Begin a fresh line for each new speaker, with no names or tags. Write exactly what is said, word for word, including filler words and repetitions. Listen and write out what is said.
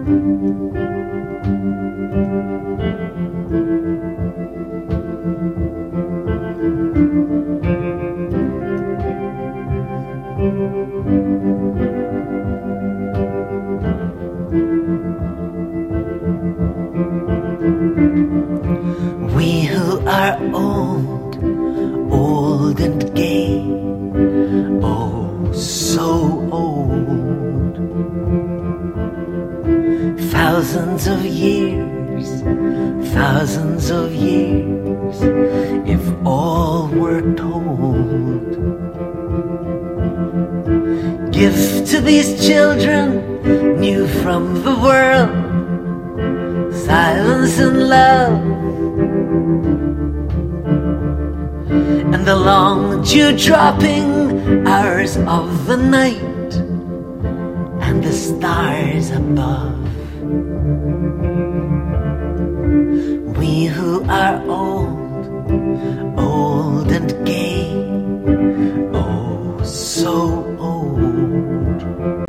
We who are old, old and gay, oh so old, thousands of years, thousands of years, if all were told. Give to these children, new from the world, silence and love, and the long dew-dropping hours of the night, and the stars above.